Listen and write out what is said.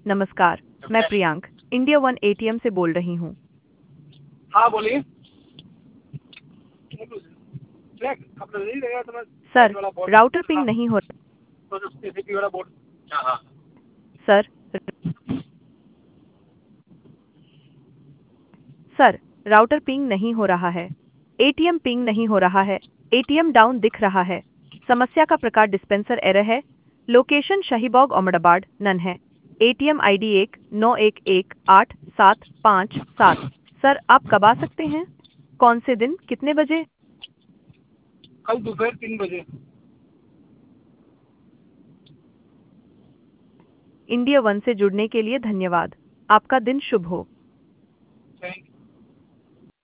नमस्कार, मैं Priyank India one ATM से बोल रही हूँ। हाँ बोलिए। चेक आपने नहीं लगा तो मैं सर, वाला बोर्ड राउटर पिंग नहीं हो तो जो सीसीटीवी वाला बोर्ड। हाँ हाँ। सर सर, राउटर पिंग नहीं हो रहा है। एटीएम पिंग नहीं हो रहा है। एटीएम डाउन दिख रहा है। समस्या का प्रकार डिस्पेंसर एरर है। लोकेशन शाहीबाग अहमदाबाद नन है। ATM ID 191187557। सर, आप कब आ सकते हैं? कौन से दिन, कितने बजे? कल दोपहर 3 बजे। इंडिया वन से जुड़ने के लिए धन्यवाद। आपका दिन शुभ हो।